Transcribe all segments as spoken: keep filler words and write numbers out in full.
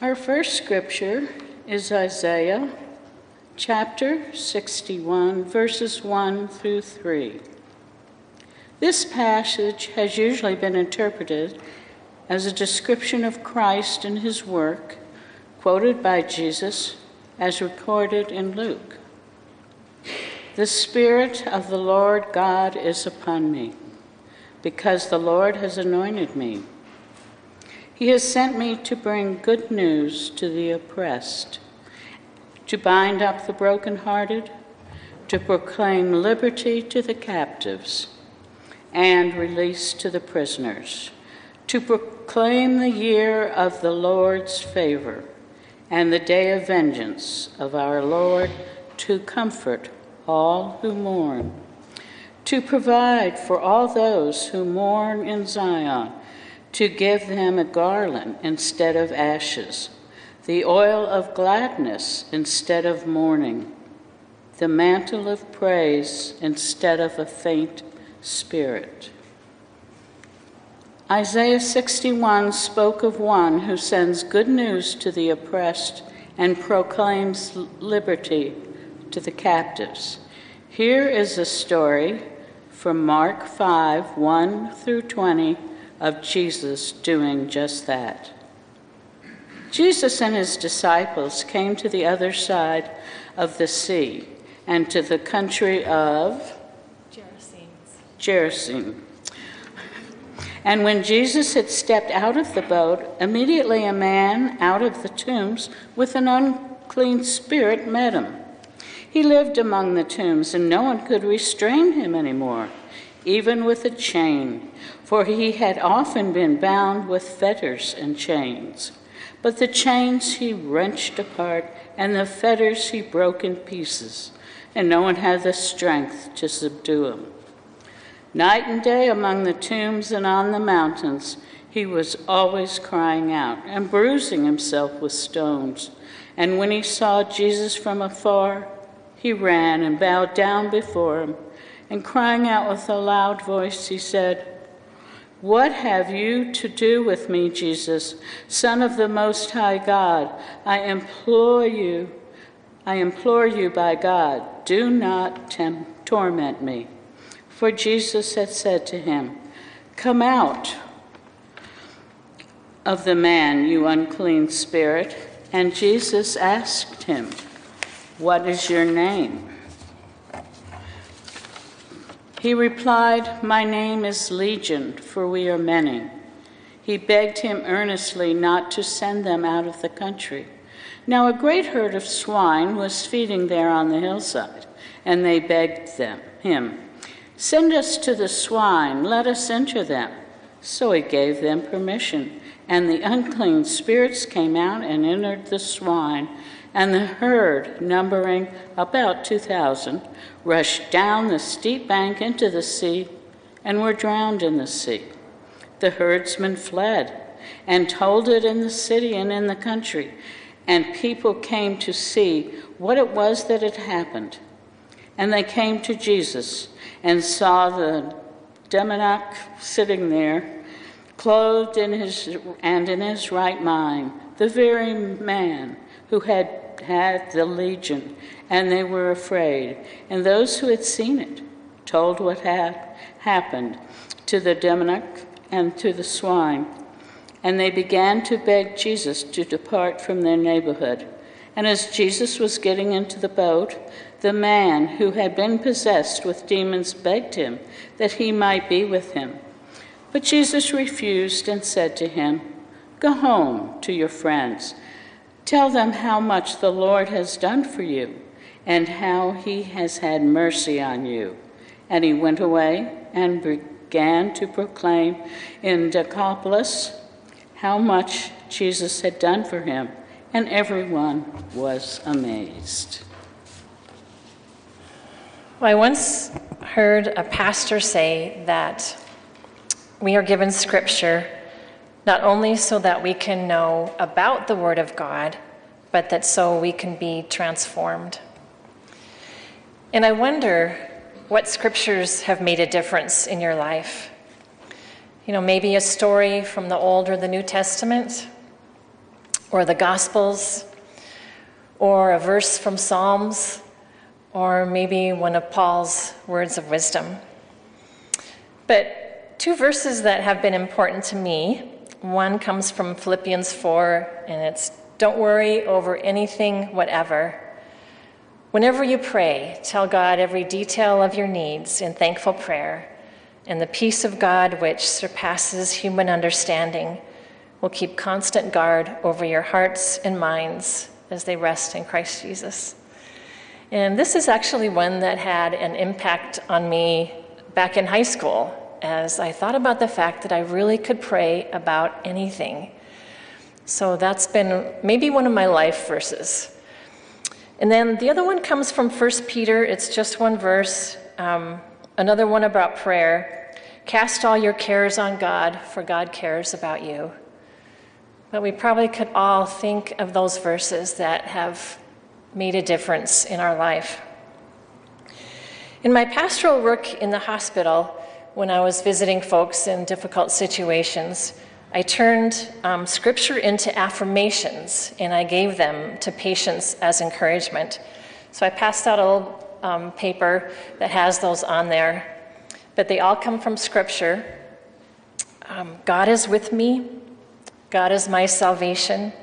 Our first scripture is Isaiah chapter sixty-one, verses one through three. This passage has usually been interpreted as a description of Christ and his work, quoted by Jesus as recorded in Luke. The Spirit of the Lord God is upon me, because the Lord has anointed me. He has sent me to bring good news to the oppressed, to bind up the brokenhearted, to proclaim liberty to the captives, and release to the prisoners, to proclaim the year of the Lord's favor and the day of vengeance of our Lord, to comfort all who mourn, to provide for all those who mourn in Zion, to give them a garland instead of ashes, the oil of gladness instead of mourning, the mantle of praise instead of a faint spirit. Isaiah sixty-one spoke of one who sends good news to the oppressed and proclaims liberty to the captives. Here is a story from Mark five, one through twenty, of Jesus doing just that. Jesus and his disciples came to the other side of the sea and to the country of Gerasenes. Gerasene. And when Jesus had stepped out of the boat, immediately a man out of the tombs with an unclean spirit met him. He lived among the tombs, and no one could restrain him anymore, even with a chain, for he had often been bound with fetters and chains. But the chains he wrenched apart, and the fetters he broke in pieces, and no one had the strength to subdue him. Night and day among the tombs and on the mountains, he was always crying out and bruising himself with stones. And when he saw Jesus from afar, he ran and bowed down before him, and crying out with a loud voice, he said, "What have you to do with me, Jesus, Son of the Most High God? I implore you, I implore you by God, do not tem- torment me." For Jesus had said to him, "Come out of the man, you unclean spirit." And Jesus asked him, "What is your name?" He replied, "My name is Legion, for we are many." He begged him earnestly not to send them out of the country. Now a great herd of swine was feeding there on the hillside, and they begged them, him, "Send us to the swine, let us enter them." So he gave them permission, and the unclean spirits came out and entered the swine, and the herd, numbering about two thousand, rushed down the steep bank into the sea and were drowned in the sea. The herdsmen fled and told it in the city and in the country, and people came to see what it was that had happened. And they came to Jesus and saw the demoniac sitting there, clothed in his and in his right mind, the very man who had had the legion, and they were afraid. And those who had seen it told what had happened to the demoniac and to the swine. And they began to beg Jesus to depart from their neighborhood. And as Jesus was getting into the boat, the man who had been possessed with demons begged him that he might be with him. But Jesus refused and said to him, "Go home to your friends. Tell them how much the Lord has done for you and how he has had mercy on you." And he went away and began to proclaim in Decapolis how much Jesus had done for him, and everyone was amazed. Well, I once heard a pastor say that we are given Scripture not only so that we can know about the Word of God, but that so we can be transformed. And I wonder what Scriptures have made a difference in your life. You know, maybe a story from the Old or the New Testament, or the Gospels, or a verse from Psalms, or maybe one of Paul's words of wisdom. But two verses that have been important to me, one comes from Philippians four, and it's, "Don't worry over anything whatever. Whenever you pray, tell God every detail of your needs in thankful prayer, and the peace of God, which surpasses human understanding, will keep constant guard over your hearts and minds as they rest in Christ Jesus." And this is actually one that had an impact on me back in high school, as I thought about the fact that I really could pray about anything. So that's been maybe one of my life verses. And then the other one comes from First Peter. It's just one verse, um, another one about prayer. "Cast all your cares on God, for God cares about you." But we probably could all think of those verses that have made a difference in our life. In my pastoral work in the hospital, when I was visiting folks in difficult situations, I turned um, scripture into affirmations, and I gave them to patients as encouragement. So I passed out a little um, paper that has those on there, but they all come from scripture. Um, God is with me. God is my salvation.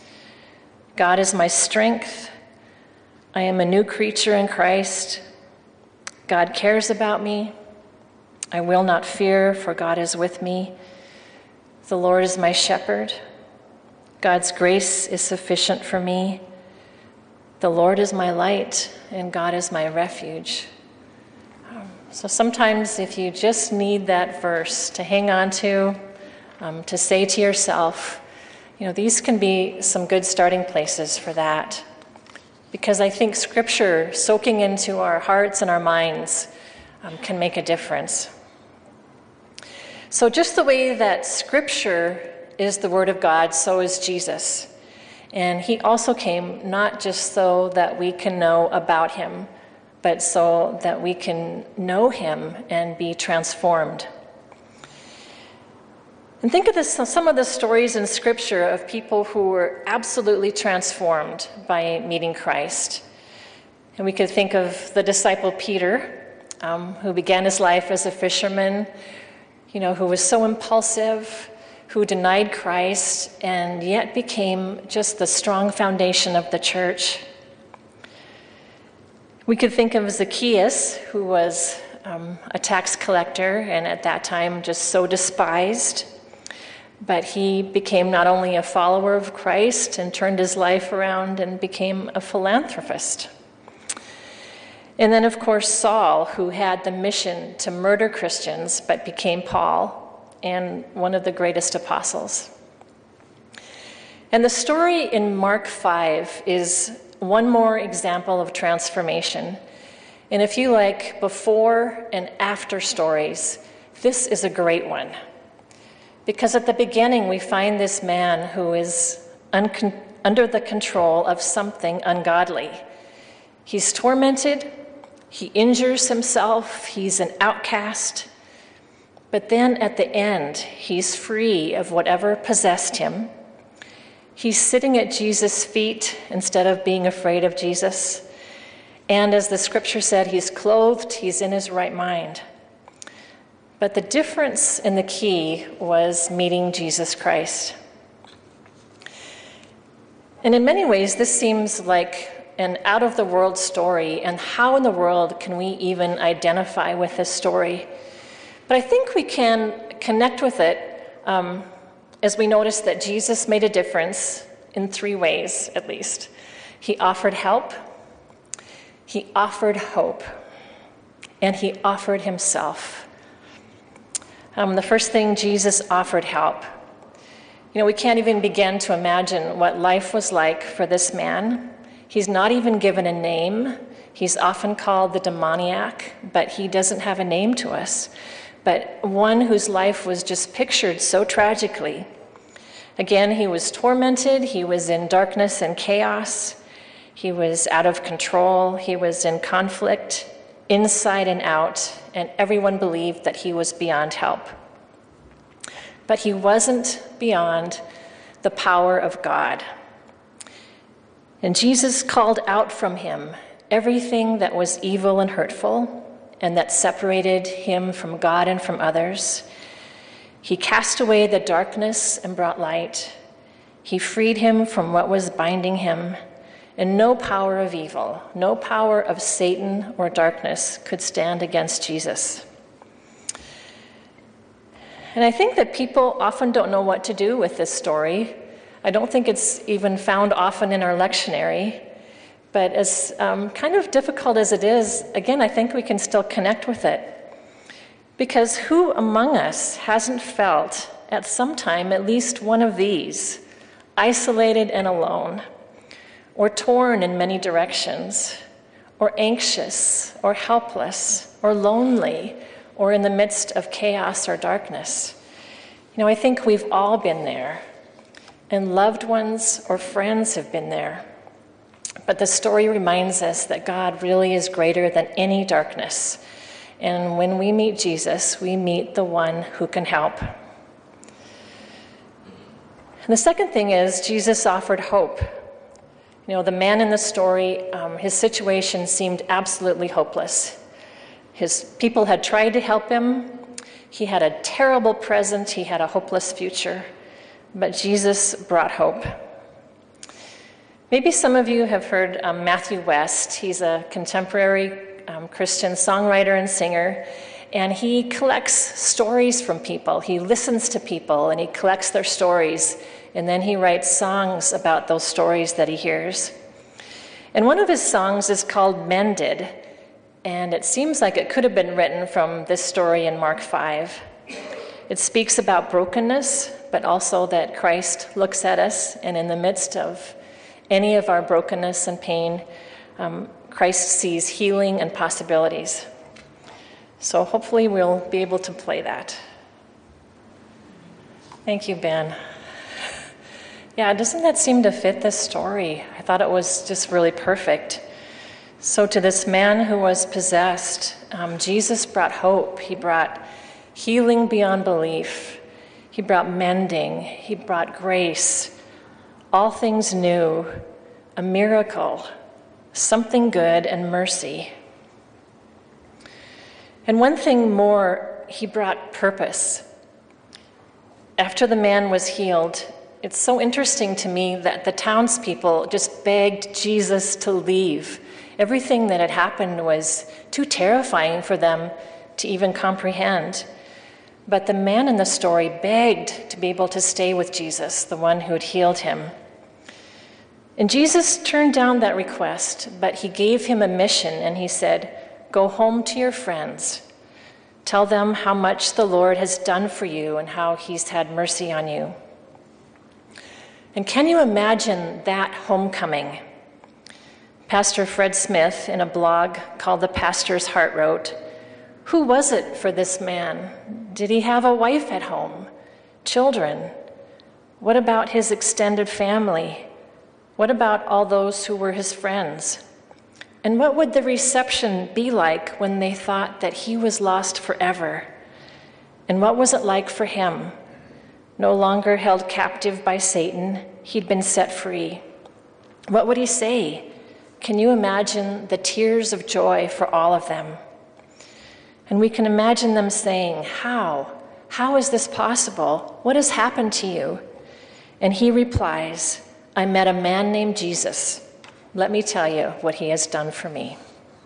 God is my strength. I am a new creature in Christ. God cares about me. I will not fear, for God is with me. The Lord is my shepherd. God's grace is sufficient for me. The Lord is my light, and God is my refuge. Um, so sometimes if you just need that verse to hang on to, um, to say to yourself, you know, these can be some good starting places for that. Because I think Scripture soaking into our hearts and our minds um, can make a difference. So just the way that Scripture is the Word of God, so is Jesus. And he also came not just so that we can know about him, but so that we can know him and be transformed. And think of this, some of the stories in Scripture of people who were absolutely transformed by meeting Christ. And we could think of the disciple Peter, um, who began his life as a fisherman, you know, who was so impulsive, who denied Christ, and yet became just the strong foundation of the church. We could think of Zacchaeus, who was um, a tax collector, and at that time just so despised. But he became not only a follower of Christ and turned his life around and became a philanthropist. And then, of course, Saul, who had the mission to murder Christians, but became Paul, and one of the greatest apostles. And the story in Mark five is one more example of transformation. And if you like before and after stories, this is a great one. Because at the beginning, we find this man who is un- under the control of something ungodly. He's tormented, he injures himself, he's an outcast. But then at the end, he's free of whatever possessed him. He's sitting at Jesus' feet instead of being afraid of Jesus. And as the scripture said, he's clothed, he's in his right mind. But the difference in the key was meeting Jesus Christ. And in many ways, this seems like an out-of-the-world story, and how in the world can we even identify with this story? But I think we can connect with it um, as we notice that Jesus made a difference in three ways, at least. He offered help, he offered hope, and he offered himself. Um, the first thing, Jesus offered help. You know, we can't even begin to imagine what life was like for this man. He's not even given a name. He's often called the demoniac, but he doesn't have a name to us. But one whose life was just pictured so tragically. Again, he was tormented. He was in darkness and chaos. He was out of control. He was in conflict, inside and out, and everyone believed that he was beyond help. But he wasn't beyond the power of God. And Jesus called out from him everything that was evil and hurtful and that separated him from God and from others. He cast away the darkness and brought light. He freed him from what was binding him, and no power of evil, no power of Satan or darkness could stand against Jesus. And I think that people often don't know what to do with this story. I don't think it's even found often in our lectionary. But as um, kind of difficult as it is, again, I think we can still connect with it. Because who among us hasn't felt at some time at least one of these, isolated and alone, or torn in many directions, or anxious, or helpless, or lonely, or in the midst of chaos or darkness? You know, I think we've all been there, and loved ones or friends have been there. But the story reminds us that God really is greater than any darkness. And when we meet Jesus, we meet the one who can help. And the second thing is Jesus offered hope. You know, the man in the story, um, his situation seemed absolutely hopeless. His people had tried to help him. He had a terrible present. He had a hopeless future. But Jesus brought hope. Maybe some of you have heard um, Matthew West. He's a contemporary um, Christian songwriter and singer, and he collects stories from people. He listens to people, and he collects their stories, and then he writes songs about those stories that he hears. And one of his songs is called Mended, and it seems like it could have been written from this story in Mark five. It speaks about brokenness, but also that Christ looks at us, and in the midst of any of our brokenness and pain, um, Christ sees healing and possibilities. So hopefully we'll be able to play that. Thank you, Ben. Yeah, doesn't that seem to fit this story? I thought it was just really perfect. So to this man who was possessed, um, Jesus brought hope. He brought healing beyond belief. He brought mending. He brought grace. All things new, a miracle, something good, and mercy. And one thing more, he brought purpose. After the man was healed, it's so interesting to me that the townspeople just begged Jesus to leave. Everything that had happened was too terrifying for them to even comprehend. But the man in the story begged to be able to stay with Jesus, the one who had healed him. And Jesus turned down that request, but he gave him a mission, and he said, "Go home to your friends. Tell them how much the Lord has done for you and how he's had mercy on you." And can you imagine that homecoming? Pastor Fred Smith, in a blog called The Pastor's Heart, wrote, "Who was it for this man? Did he have a wife at home? Children? What about his extended family? What about all those who were his friends? And what would the reception be like when they thought that he was lost forever? And what was it like for him? No longer held captive by Satan, he'd been set free. What would he say? Can you imagine the tears of joy for all of them? And we can imagine them saying, "How? How is this possible? What has happened to you?" And he replies, "I met a man named Jesus. Let me tell you what he has done for me."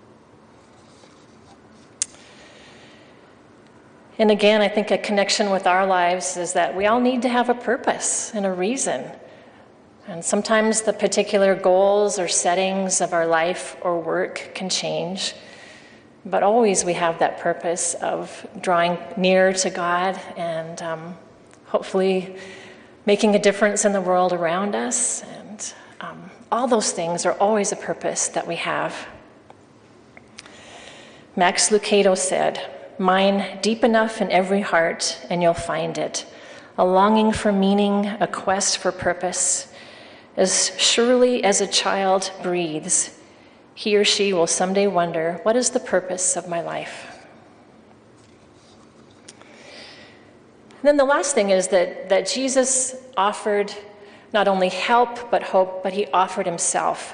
And again, I think a connection with our lives is that we all need to have a purpose and a reason. And sometimes the particular goals or settings of our life or work can change. But always we have that purpose of drawing near to God and um, hopefully making a difference in the world around us. And um, all those things are always a purpose that we have. Max Lucado said, "Mine deep enough in every heart, and you'll find it. A longing for meaning, a quest for purpose. As surely as a child breathes, he or she will someday wonder, what is the purpose of my life?" And then the last thing is that, that Jesus offered not only help but hope, but he offered himself.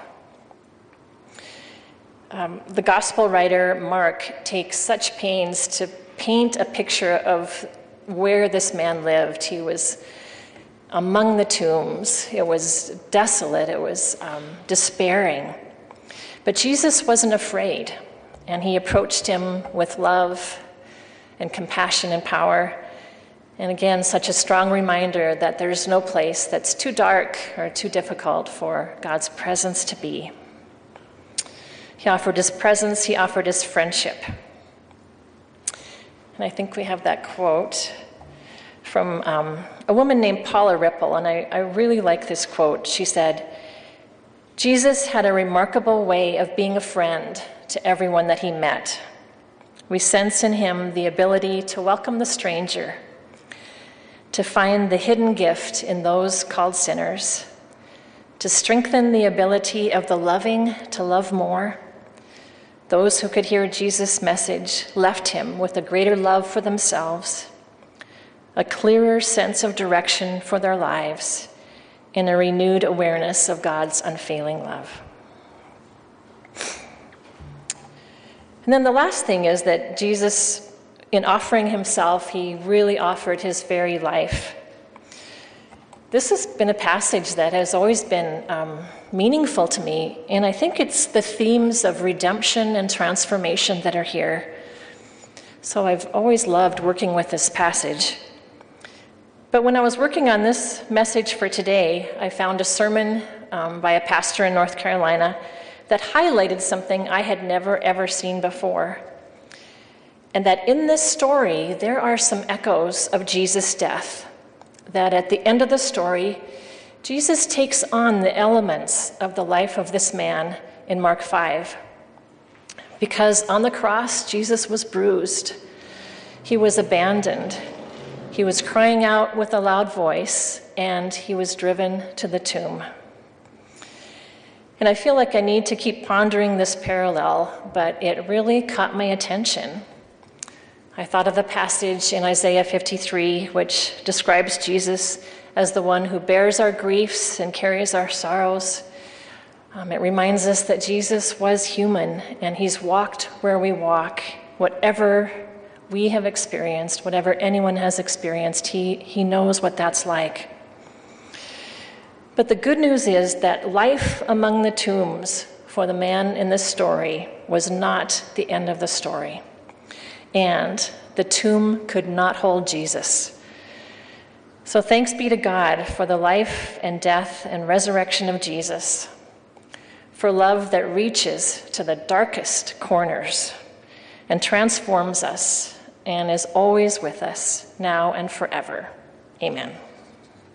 Um, the gospel writer Mark takes such pains to paint a picture of where this man lived. He was among the tombs. It was desolate. It was um, despairing. But Jesus wasn't afraid, and he approached him with love and compassion and power. And again, such a strong reminder that there's no place that's too dark or too difficult for God's presence to be. He offered his presence, he offered his friendship. And I think we have that quote from um, a woman named Paula Ripple, and I, I really like this quote. She said, "Jesus had a remarkable way of being a friend to everyone that he met. We sense in him the ability to welcome the stranger, to find the hidden gift in those called sinners, to strengthen the ability of the loving to love more. Those who could hear Jesus' message left him with a greater love for themselves, a clearer sense of direction for their lives, and a renewed awareness of God's unfailing love." And then the last thing is that Jesus, in offering himself, he really offered his very life. This has been a passage that has always been um, meaningful to me, and I think it's the themes of redemption and transformation that are here. So I've always loved working with this passage. But when I was working on this message for today, I found a sermon um, by a pastor in North Carolina that highlighted something I had never ever seen before. And that in this story, there are some echoes of Jesus' death. That at the end of the story, Jesus takes on the elements of the life of this man in Mark five. Because on the cross, Jesus was bruised. He was abandoned. He was crying out with a loud voice, and he was driven to the tomb. And I feel like I need to keep pondering this parallel, but it really caught my attention. I thought of the passage in Isaiah fifty-three, which describes Jesus as the one who bears our griefs and carries our sorrows. Um, it reminds us that Jesus was human, and he's walked where we walk. Whatever we have experienced, whatever anyone has experienced, he, he knows what that's like. But the good news is that life among the tombs for the man in this story was not the end of the story. And the tomb could not hold Jesus. So thanks be to God for the life and death and resurrection of Jesus, for love that reaches to the darkest corners and transforms us and is always with us now and forever. Amen.